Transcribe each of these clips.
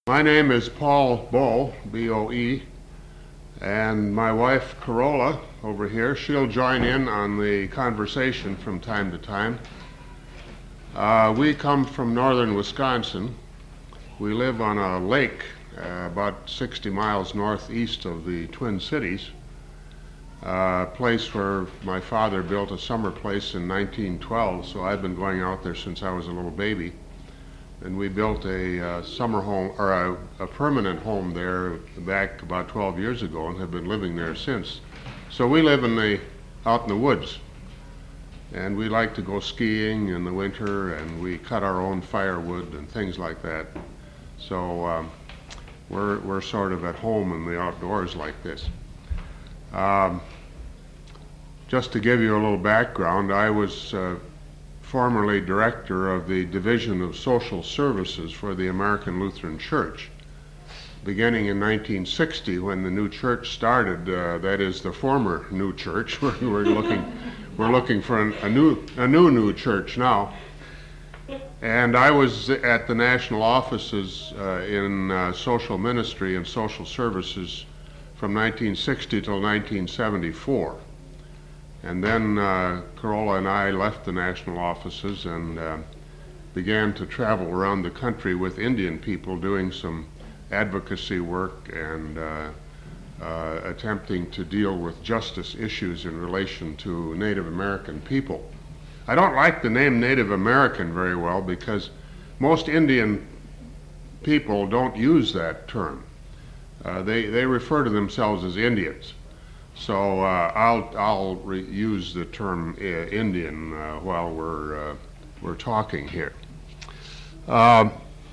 My name is Paul Boe, B-O-E, and my wife Carola over here, she'll join in on the conversation from time to time. We come from northern Wisconsin. We live on a lake about 60 miles northeast of the Twin Cities, a place where my father built a summer place in 1912, so I've been going out there since I was a little baby. And we built a summer home, or a permanent home there back about 12 years ago and have been living there since. So we live out in the woods. And we like to go skiing in the winter, and we cut our own firewood and things like that. So we're sort of at home in the outdoors like this. Just to give you a little background, I was formerly director of the Division of Social Services for the American Lutheran Church. Beginning in 1960, when the new church started, that is the former new church, we're looking for a new church now. And I was at the national offices in social ministry and social services from 1960 till 1974. And then Carola and I left the national offices and began to travel around the country with Indian people doing some advocacy work and attempting to deal with justice issues in relation to Native American people. I don't like the name Native American very well because most Indian people don't use that term. They refer to themselves as Indians. So I'll use the term Indian while we're talking here. I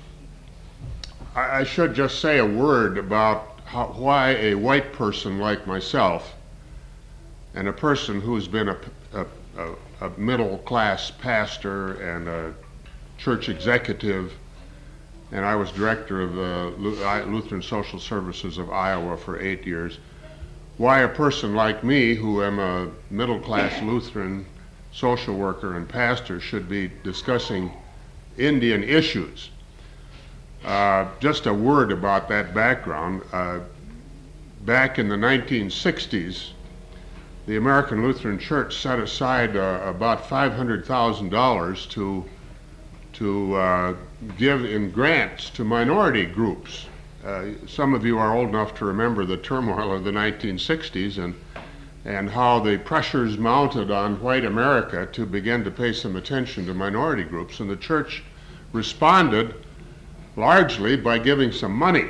should just say a word about why a white person like myself, and a person who's been a middle-class pastor and a church executive, and I was director of the Lutheran Social Services of Iowa for 8 years, why a person like me, who am a middle-class Lutheran social worker and pastor, should be discussing Indian issues. Just a word about that background. Back in the 1960s, the American Lutheran Church set aside about $500,000 to give in grants to minority groups. Some of you are old enough to remember the turmoil of the 1960s and how the pressures mounted on white America to begin to pay some attention to minority groups, and the church responded largely by giving some money.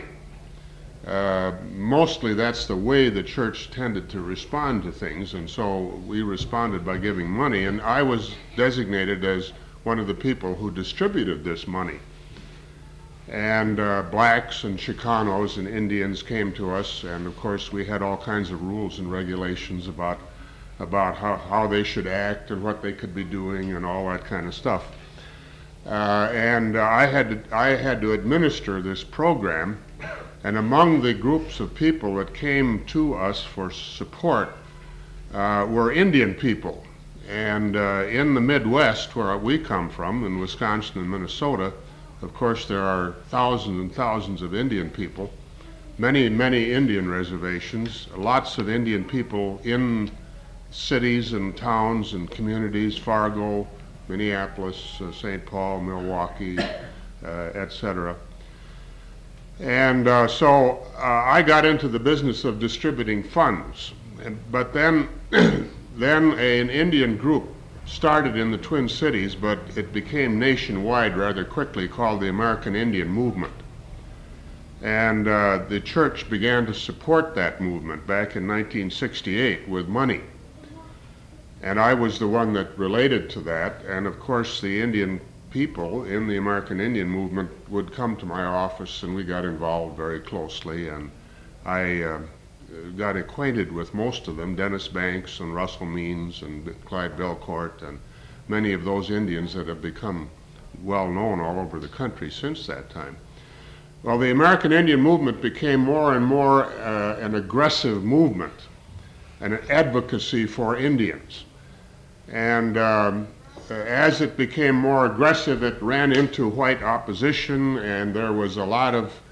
Mostly that's the way the church tended to respond to things, and so we responded by giving money, and I was designated as one of the people who distributed this money. And blacks and Chicanos and Indians came to us, and of course we had all kinds of rules and regulations about how they should act and what they could be doing and all that kind of stuff. And I had to administer this program, and among the groups of people that came to us for support were Indian people. And in the Midwest, where we come from, in Wisconsin and Minnesota, of course, there are thousands and thousands of Indian people, many Indian reservations, lots of Indian people in cities and towns and communities, Fargo, Minneapolis, St. Paul, Milwaukee, etc. And so I got into the business of distributing funds. But then an Indian group started in the Twin Cities, but it became nationwide rather quickly, called the American Indian Movement. And the church began to support that movement back in 1968 with money. And I was the one that related to that, and of course the Indian people in the American Indian Movement would come to my office, and we got involved very closely, and I got acquainted with most of them, Dennis Banks and Russell Means and Clyde Belcourt, and many of those Indians that have become well known all over the country since that time. Well, the American Indian Movement became more and more an aggressive movement and an advocacy for Indians. And as it became more aggressive, it ran into white opposition, and there was a lot of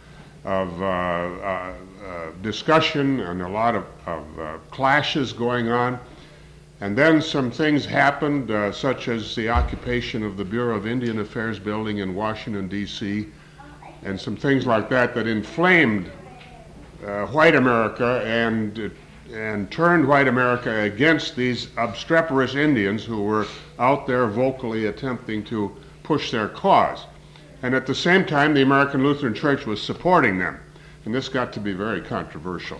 discussion and a lot of clashes going on. And then some things happened, such as the occupation of the Bureau of Indian Affairs building in Washington, D.C., and some things like that that inflamed white America and turned white America against these obstreperous Indians who were out there vocally attempting to push their cause. And at the same time, the American Lutheran Church was supporting them. And this got to be very controversial.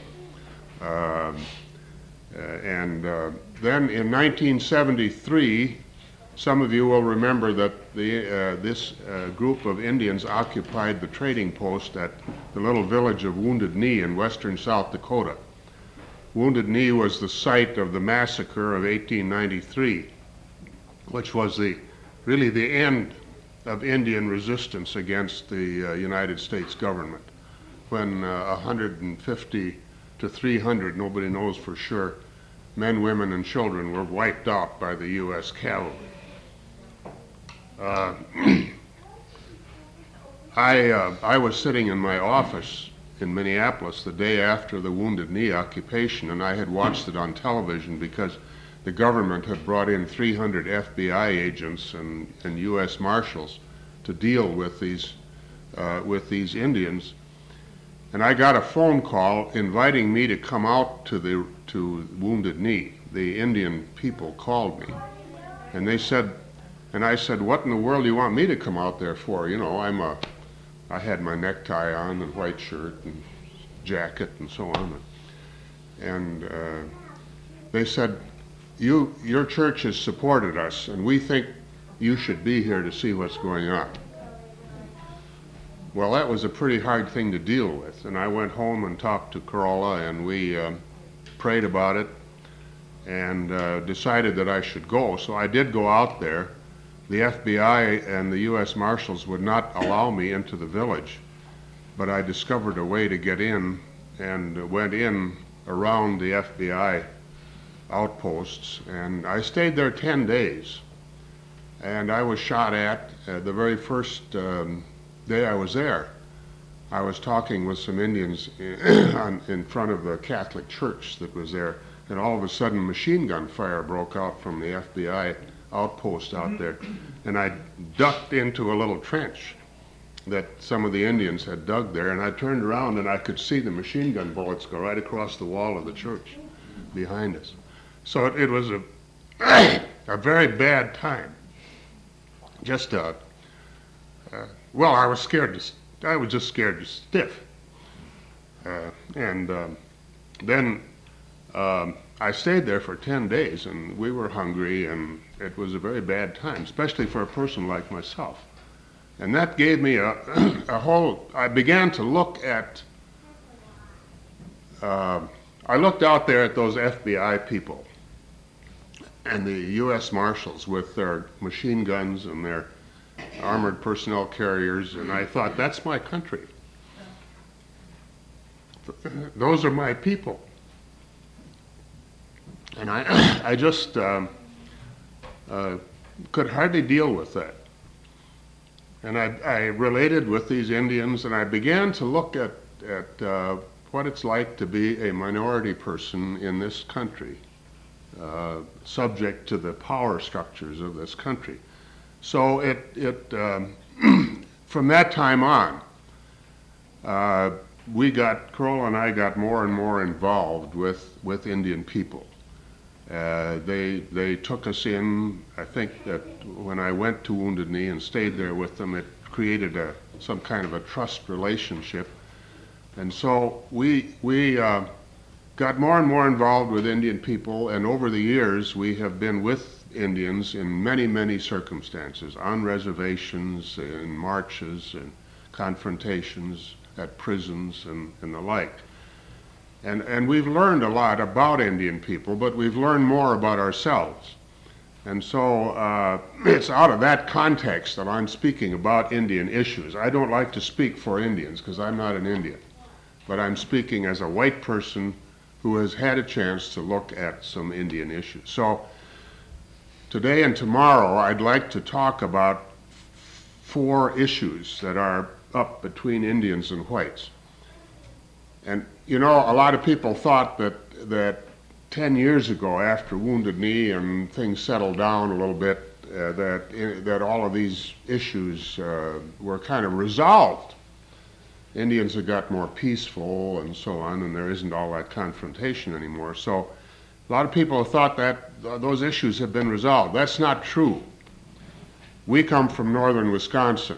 Then in 1973, some of you will remember that this group of Indians occupied the trading post at the little village of Wounded Knee in western South Dakota. Wounded Knee was the site of the massacre of 1893, which was really the end of Indian resistance against the United States government, when 150 to 300, nobody knows for sure, men, women, and children were wiped out by the U.S. cavalry. I was sitting in my office in Minneapolis the day after the Wounded Knee occupation, and I had watched it on television because the government had brought in 300 FBI agents and U.S. Marshals to deal with these Indians. And I got a phone call inviting me to come out to Wounded Knee. The Indian people called me, and I said, "What in the world do you want me to come out there for? You know, I had my necktie on and white shirt and jacket and so on." And they said, your church has supported us, and we think you should be here to see what's going on. Well, that was a pretty hard thing to deal with, and I went home and talked to Corolla, and we prayed about it and decided that I should go. So I did go out there. The FBI and the U.S. Marshals would not allow me into the village, but I discovered a way to get in and went in around the FBI outposts, and I stayed there 10 days. And I was shot at the very first day I was there. I was talking with some Indians in front of the Catholic church that was there, and all of a sudden machine gun fire broke out from the FBI outpost out there, and I ducked into a little trench that some of the Indians had dug there, and I turned around and I could see the machine gun bullets go right across the wall of the church behind us. So it was a very bad time. Just well, I was just scared to stiff. Then I stayed there for 10 days, and we were hungry, and it was a very bad time, especially for a person like myself. And that gave me I began to look at, I looked out there at those FBI people and the U.S. Marshals with their machine guns and their armored personnel carriers, and I thought, that's my country. Those are my people. And I just could hardly deal with that. And I related with these Indians, and I began to look at what it's like to be a minority person in this country, subject to the power structures of this country. So from that time on, Corolla and I got more and more involved with Indian people. They took us in. I think that when I went to Wounded Knee and stayed there with them, it created some kind of a trust relationship. And so we got more and more involved with Indian people, and over the years we have been with Indians in many, many circumstances, on reservations, in marches, and confrontations at prisons, and the like. And we've learned a lot about Indian people, but we've learned more about ourselves. And so it's out of that context that I'm speaking about Indian issues. I don't like to speak for Indians because I'm not an Indian, but I'm speaking as a white person who has had a chance to look at some Indian issues. So today and tomorrow I'd like to talk about 4 issues that are up between Indians and whites. And you know, a lot of people thought that 10 years ago, after Wounded Knee and things settled down a little bit, that all of these issues were kind of resolved. Indians have got more peaceful and so on, and there isn't all that confrontation anymore. So a lot of people have thought that those issues have been resolved. That's not true. We come from northern Wisconsin.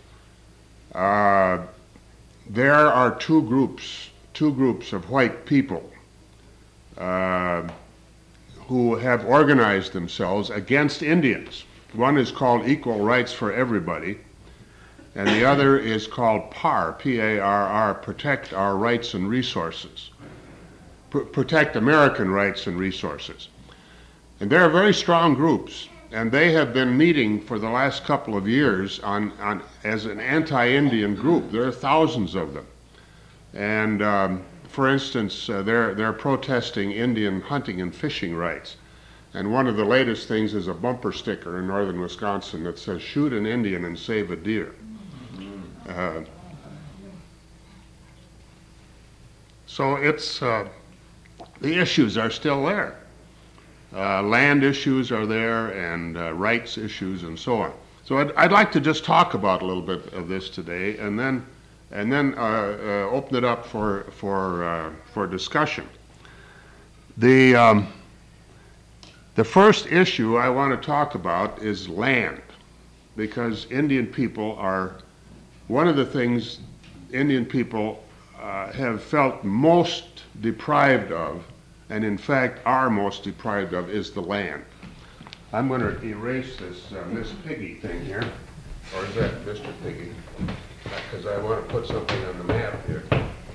There are two groups of white people who have organized themselves against Indians. One is called Equal Rights for Everybody, and the other is called PARR, P-A-R-R, Protect Our Rights and Resources. Protect American Rights and Resources. And they're very strong groups, and they have been meeting for the last couple of years as an anti-Indian group. There are thousands of them. And for instance, they're protesting Indian hunting and fishing rights. And one of the latest things is a bumper sticker in northern Wisconsin that says, "Shoot an Indian and save a deer." So it's, the issues are still there. Land issues are there, and rights issues and so on. So I'd like to just talk about a little bit of this today, and then open it up for discussion. The first issue I want to talk about is land, because Indian people are one of the things Indian people have felt most deprived of, and in fact are most deprived of, is the land. I'm going to erase this Miss Piggy thing here, or is that Mr. Piggy? Because I want to put something on the map here.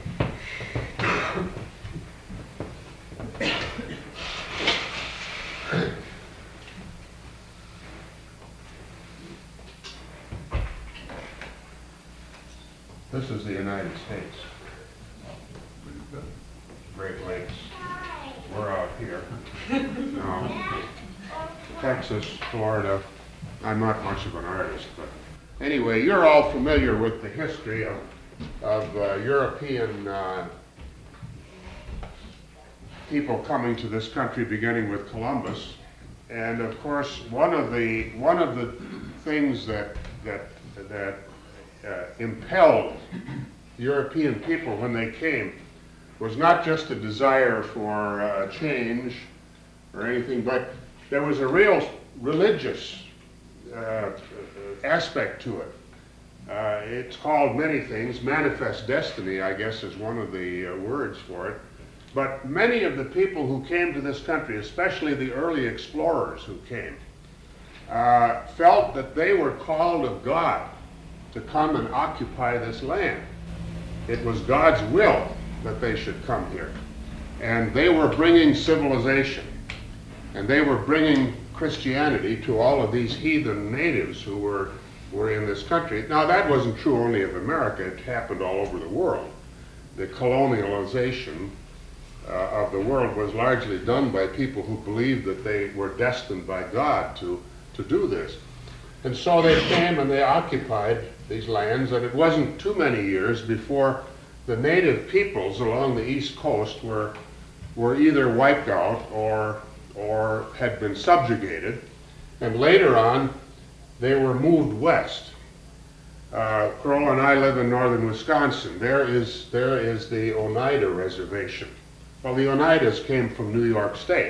This is the United States. Great Lakes. We're out here. Texas, Florida. I'm not much of an artist, but anyway, you're all familiar with the history of European people coming to this country, beginning with Columbus. And of course, one of the things that impelled European people when they came was not just a desire for change or anything, but there was a real religious aspect to it. It's called many things. Manifest destiny, I guess, is one of the words for it. But many of the people who came to this country, especially the early explorers who came, felt that they were called of God to come and occupy this land. It was God's will that they should come here. And they were bringing civilization. And they were bringing Christianity to all of these heathen natives who were in this country. Now, that wasn't true only of America. It happened all over the world. The colonialization of the world was largely done by people who believed that they were destined by God to do this. And so they came and they occupied these lands, and it wasn't too many years before the native peoples along the East Coast were either wiped out or had been subjugated, and later on they were moved west. Kroll and I live in northern Wisconsin. There is the Oneida Reservation. Well, the Oneidas came from New York State.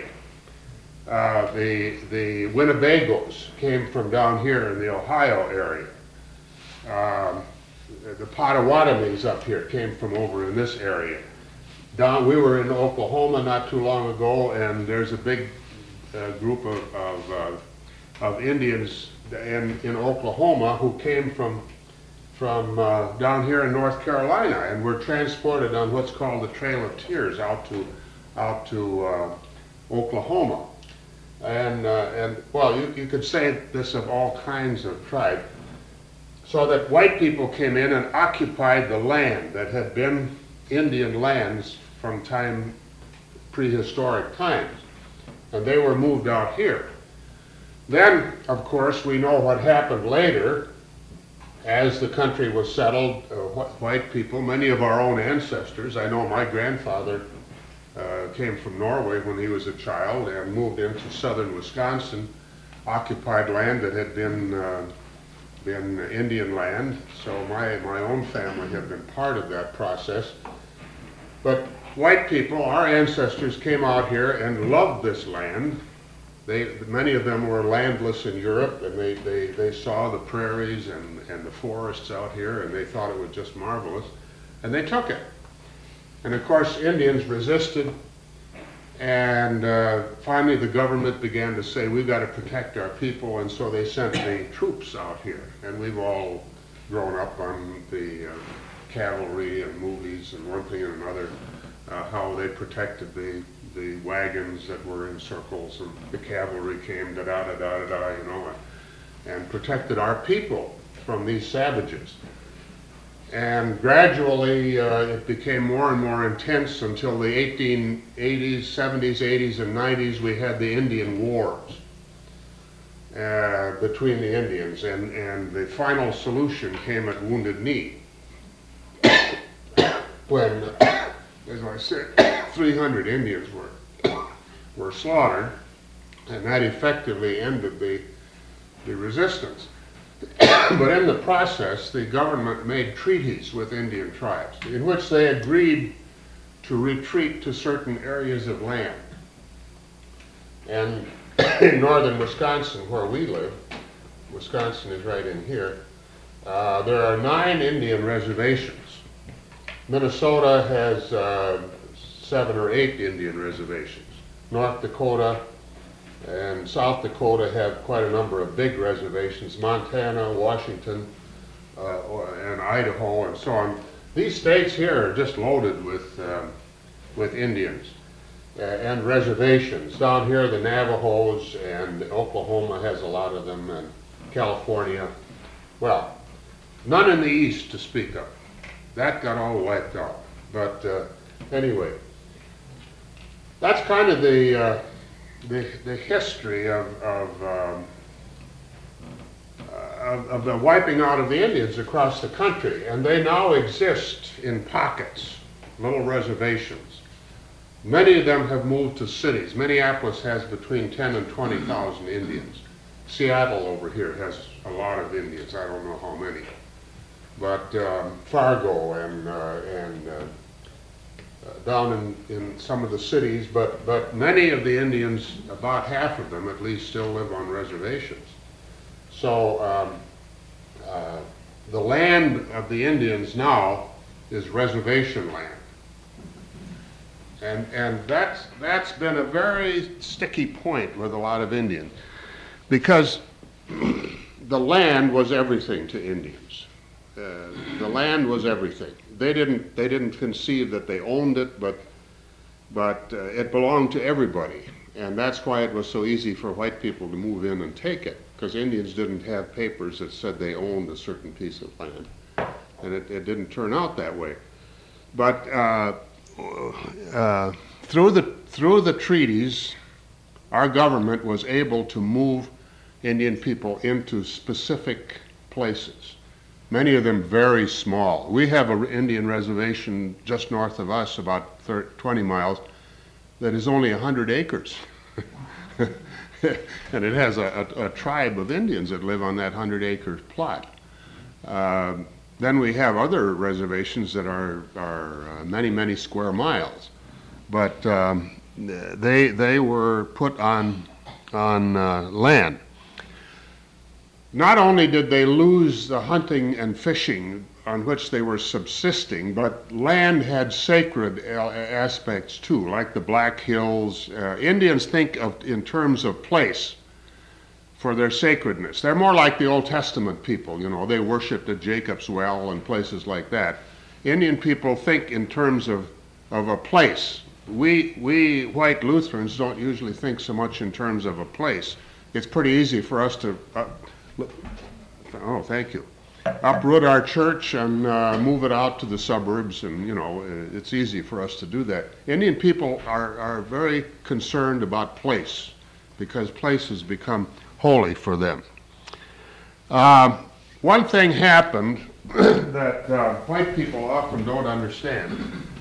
The Winnebagos came from down here in the Ohio area. The Potawatomis up here came from over in this area. We were in Oklahoma not too long ago, and there's a big group of Indians in Oklahoma who came from down here in North Carolina, and were transported on what's called the Trail of Tears out to Oklahoma. And well, you could say this of all kinds of tribes. So that white people came in and occupied the land that had been Indian lands from prehistoric times. And they were moved out here. Then, of course, we know what happened later. as the country was settled, white people, many of our own ancestors, I know my grandfather came from Norway when he was a child and moved into southern Wisconsin, occupied land that had been Indian land. So my own family had been part of that process. But white people, our ancestors, came out here and loved this land. Many of them were landless in Europe, and they saw the prairies and the forests out here, and they thought it was just marvelous, and they took it. And of course, Indians resisted, and finally the government began to say, we've got to protect our people, and so they sent the troops out here. And we've all grown up on the cavalry and movies and one thing and another, how they protected the wagons that were in circles, and the cavalry came, da-da-da-da-da-da, you know, and protected our people from these savages. And gradually it became more and more intense until the 1880s, 70s, 80s, and 90s. We had the Indian Wars between the Indians, and the final solution came at Wounded Knee when, as I said, 300 Indians were slaughtered, and that effectively ended the resistance. But in the process, the government made treaties with Indian tribes in which they agreed to retreat to certain areas of land. And in northern Wisconsin, where we live, Wisconsin is right in here, there are 9 Indian reservations. Minnesota has 7 or 8 Indian reservations. North Dakota and South Dakota have quite a number of big reservations. Montana, Washington, and Idaho, and so on. These states here are just loaded with Indians and reservations. Down here, the Navajos, and Oklahoma has a lot of them, and California. Well, none in the East to speak of. That got all wiped out. But anyway, that's kind of the history of the wiping out of the Indians across the country. And they now exist in pockets, little reservations. Many of them have moved to cities. Minneapolis has between 10 and 20,000 Indians. Seattle over here has a lot of Indians. I don't know how many. But Fargo and down in some of the cities, but many of the Indians, about half of them at least, still live on reservations. So the land of the Indians now is reservation land. And that's been a very sticky point with a lot of Indians, because the land was everything to Indians. The land was everything. They didn't conceive that they owned it, but it belonged to everybody, and that's why it was so easy for white people to move in and take it, because Indians didn't have papers that said they owned a certain piece of land, and it didn't turn out that way. But through the treaties, our government was able to move Indian people into specific places. Many of them very small. We have an Indian reservation just north of us, about 20 miles, that is only 100 acres. And it has a tribe of Indians that live on that 100-acre plot. Then we have other reservations that are many, many square miles. But they were put on land. Not only did they lose the hunting and fishing on which they were subsisting, but land had sacred aspects too, like the Black Hills. Indians think of in terms of place for their sacredness. They're more like the Old Testament people, you know, they worshiped at Jacob's Well and places like that. Indian people think in terms of a place. We white Lutherans don't usually think so much in terms of a place. It's pretty easy for us to thank you. Uproot our church and move it out to the suburbs, and you know, it's easy for us to do that. Indian people are very concerned about place, because place has become holy for them. One one thing happened that white people often don't understand.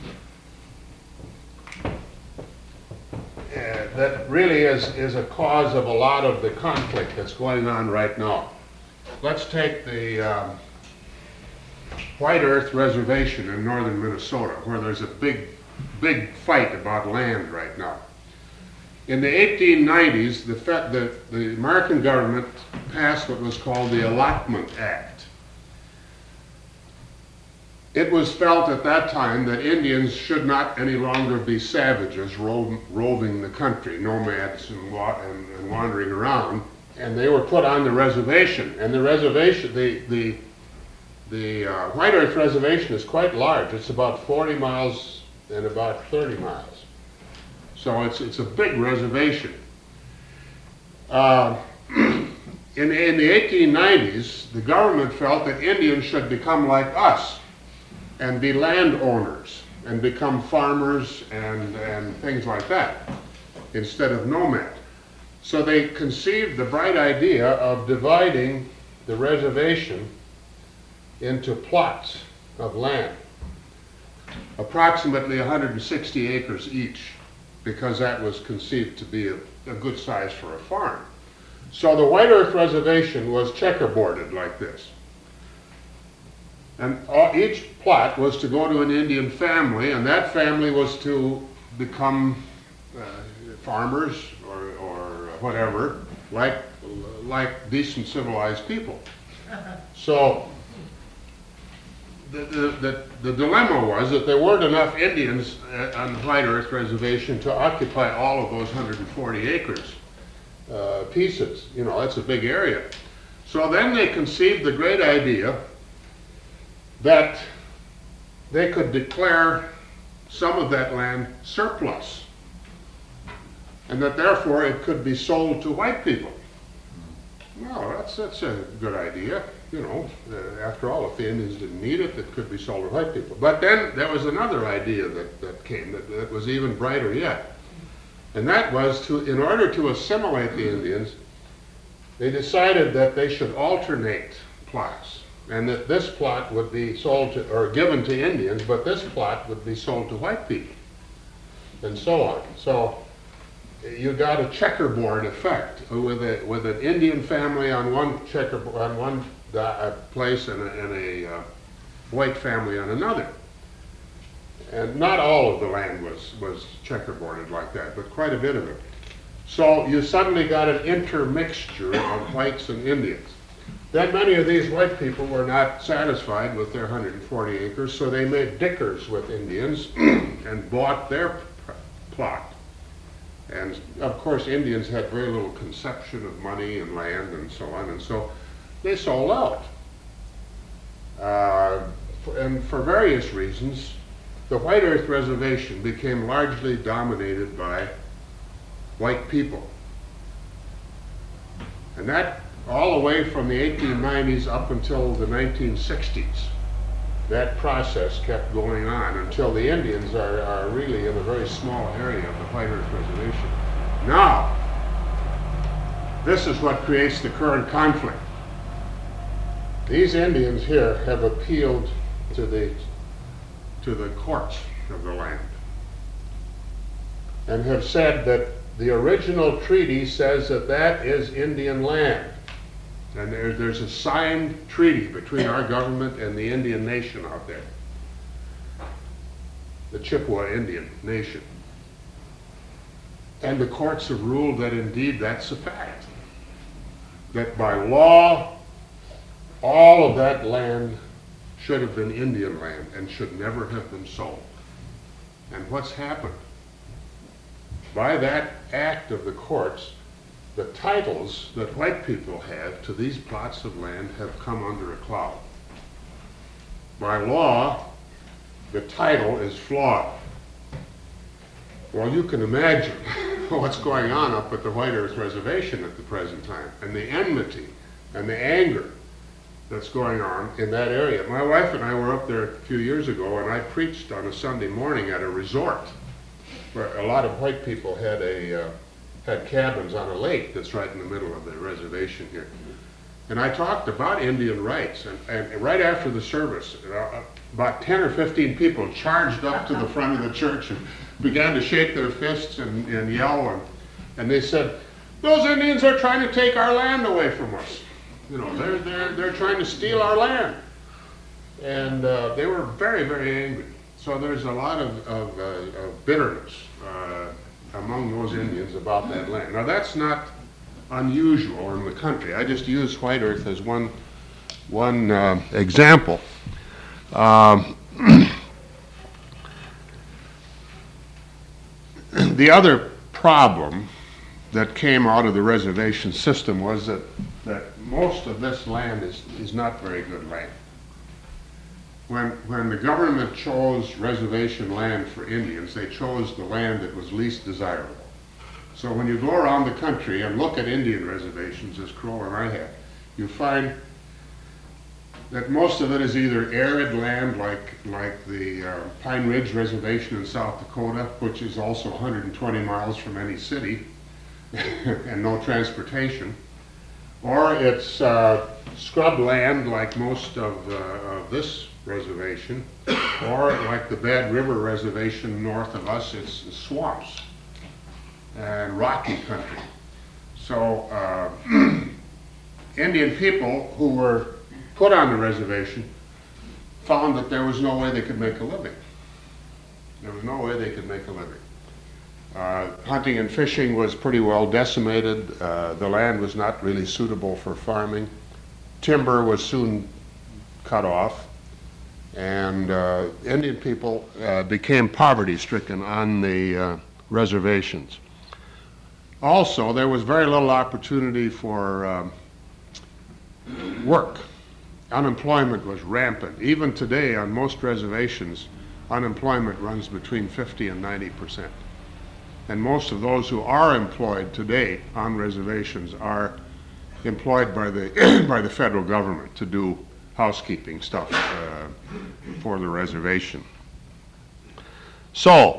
That really is a cause of a lot of the conflict that's going on right now. Let's take the White Earth Reservation in northern Minnesota, where there's a big fight about land right now. In the 1890s, the American government passed what was called the Allotment Act. It was felt at that time that Indians should not any longer be savages roving the country, nomads and wandering around, and they were put on the reservation. And the reservation, the White Earth Reservation is quite large. It's about 40 miles and about 30 miles. So it's a big reservation. In the 1890s, the government felt that Indians should become like us and be landowners and become farmers and things like that instead of nomad. So they conceived the bright idea of dividing the reservation into plots of land, approximately 160 acres each, because that was conceived to be a good size for a farm. So the White Earth Reservation was checkerboarded like this. And each plot was to go to an Indian family, and that family was to become farmers or whatever, like decent civilized people. So the dilemma was that there weren't enough Indians on the White Earth Reservation to occupy all of those 140 acres pieces. You know, that's a big area. So then they conceived the great idea that they could declare some of that land surplus, and that therefore it could be sold to white people. Well, that's a good idea. You know, after all, if the Indians didn't need it, it could be sold to white people. But then there was another idea that came that was even brighter yet. And that was in order to assimilate the Indians, they decided that they should alternate plots. And that this plot would be sold to, or given to Indians, but this plot would be sold to white people. And so on. So you got a checkerboard effect with an Indian family on one place and a white family on another. And not all of the land was checkerboarded like that, but quite a bit of it. So you suddenly got an intermixture of whites and Indians. Then many of these white people were not satisfied with their 140 acres, so they made dickers with Indians and bought their plot. And of course, Indians had very little conception of money and land and so on, and so they sold out. And for various reasons, the White Earth Reservation became largely dominated by white people. And that all the way from the 1890s up until the 1960s. That process kept going on until the Indians are really in a very small area of the White Earth Reservation. Now, this is what creates the current conflict. These Indians here have appealed to the courts of the land and have said that the original treaty says that that is Indian land. And there's a signed treaty between our government and the Indian nation out there, the Chippewa Indian Nation. And the courts have ruled that indeed that's a fact. That by law, all of that land should have been Indian land and should never have been sold. And what's happened? By that act of the courts, the titles that white people have to these plots of land have come under a cloud. By law, the title is flawed. Well, you can imagine what's going on up at the White Earth Reservation at the present time, and the enmity and the anger that's going on in that area. My wife and I were up there a few years ago, and I preached on a Sunday morning at a resort where a lot of white people had cabins on a lake that's right in the middle of the reservation here. And I talked about Indian rights, and right after the service, about 10 or 15 people charged up to the front of the church and began to shake their fists and yell, and they said, "Those Indians are trying to take our land away from us. You know, they're trying to steal our land." And they were very, very angry. So there's a lot of bitterness among those Indians about that land. Now that's not unusual in the country. I just use White Earth as one example. The other problem that came out of the reservation system was that most of this land is not very good land. When the government chose reservation land for Indians, they chose the land that was least desirable. So when you go around the country and look at Indian reservations, as Crow and I have, you find that most of it is either arid land like the Pine Ridge Reservation in South Dakota, which is also 120 miles from any city and no transportation, or it's scrub land like most of this reservation, or like the Bad River Reservation north of us, it's swamps and rocky country. So Indian people who were put on the reservation found that there was no way they could make a living. There was no way they could make a living. Hunting and fishing was pretty well decimated. The land was not really suitable for farming. Timber was soon cut off, and Indian people became poverty-stricken on the reservations. Also, there was very little opportunity for work. Unemployment was rampant. Even today, on most reservations, unemployment runs between 50 and 90%. And most of those who are employed today on reservations are employed by the federal government to do housekeeping stuff for the reservation. So,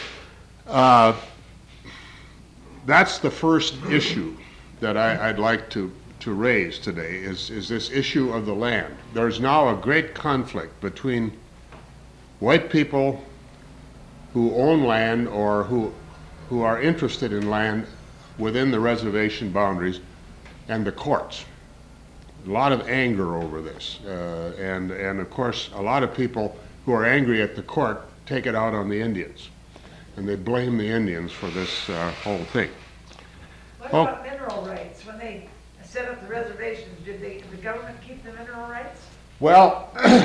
that's the first issue that I'd like to raise today, is this issue of the land. There's now a great conflict between white people who own land or who are interested in land within the reservation boundaries and the courts. A lot of anger over this. And of course, a lot of people who are angry at the court take it out on the Indians. And they blame the Indians for this whole thing. What about mineral rights? When they set up the reservations, did the government keep the mineral rights? Well,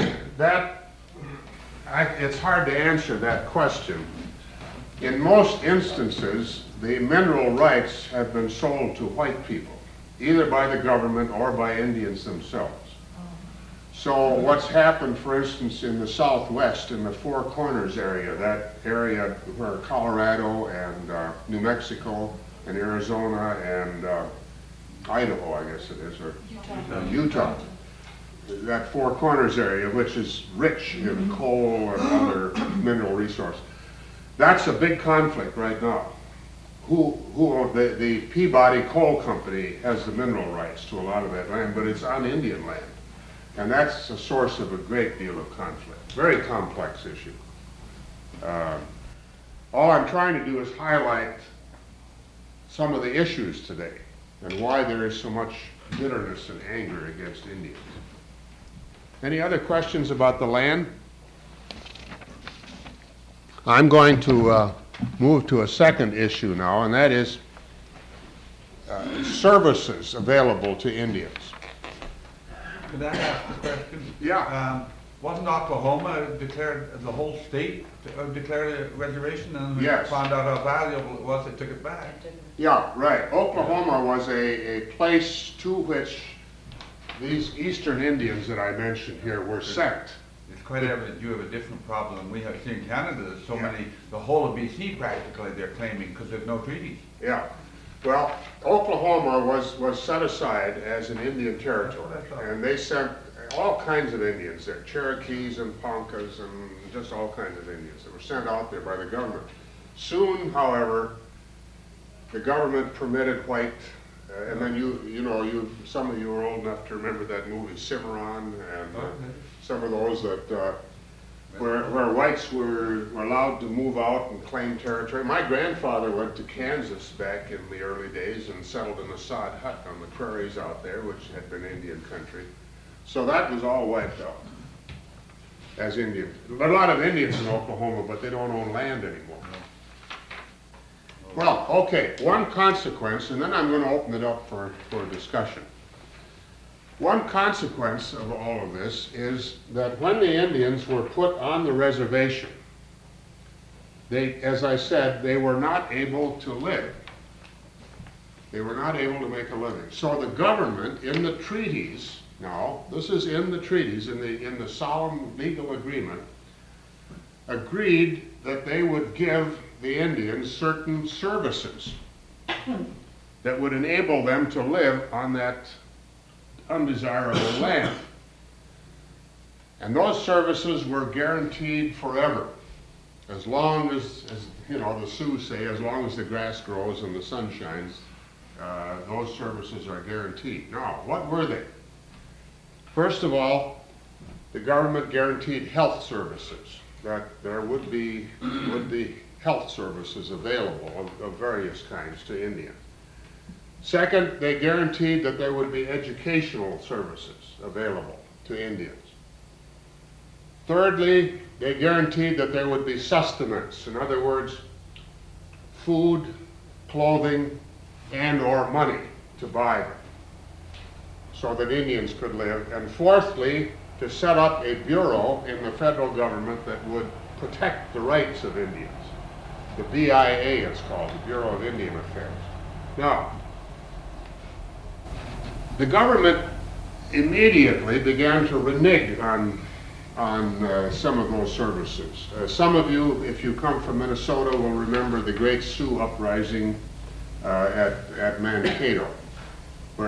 it's hard to answer that question. In most instances, the mineral rights have been sold to white people, either by the government or by Indians themselves. So what's happened, for instance, in the Southwest, in the Four Corners area, that area where Colorado and New Mexico and Arizona and Idaho, I guess it is, or Utah, that Four Corners area, which is rich in coal and other mineral resources. That's a big conflict right now. The Peabody Coal Company has the mineral rights to a lot of that land, but it's on Indian land. And that's a source of a great deal of conflict. Very complex issue. All I'm trying to do is highlight some of the issues today and why there is so much bitterness and anger against Indians. Any other questions about the land? I'm going to move to a second issue now, and that is services available to Indians. Could I ask a question? Yeah. Wasn't Oklahoma declared, the whole state declared a reservation, and we Yes. found out how valuable it was, they took it back? Yeah, right. Oklahoma was a place to which these eastern Indians that I mentioned here were sent. It's quite evident you have a different problem than we have here in Canada. There's so Yeah. many, the whole of BC practically they're claiming because there's no treaties. Yeah. Well, Oklahoma was set aside as an Indian territory, That's what I thought. and they sent all kinds of Indians there, Cherokees and Poncas and just all kinds of Indians that were sent out there by the government. Soon, however, the government permitted white And then you know, some of you are old enough to remember that movie Cimarron, and Okay. some of those that, where whites were allowed to move out and claim territory. My grandfather went to Kansas back in the early days and settled in a sod hut on the prairies out there, which had been Indian country. So that was all wiped out as Indian. There are a lot of Indians in Oklahoma, but they don't own land anymore. Well, okay, one consequence, and then I'm going to open it up for discussion. One consequence of all of this is that when the Indians were put on the reservation, they, as I said, they were not able to live. They were not able to make a living. So the government, in the treaties, now, this is in the treaties, in the solemn legal agreement, agreed that they would give the Indians certain services that would enable them to live on that undesirable land. And those services were guaranteed forever, as long as you know, the Sioux say, as long as the grass grows and the sun shines, those services are guaranteed. Now, what were they? First of all, the government guaranteed health services, that there would be health services available of various kinds to Indians. Second, they guaranteed that there would be educational services available to Indians. Thirdly, they guaranteed that there would be sustenance. In other words, food, clothing, and or money to buy them, so that Indians could live. And fourthly, to set up a bureau in the federal government that would protect the rights of Indians. The BIA it's called, the Bureau of Indian Affairs. Now, the government immediately began to renege on some of those services. Some of you, if you come from Minnesota, will remember the Great Sioux Uprising at Mankato.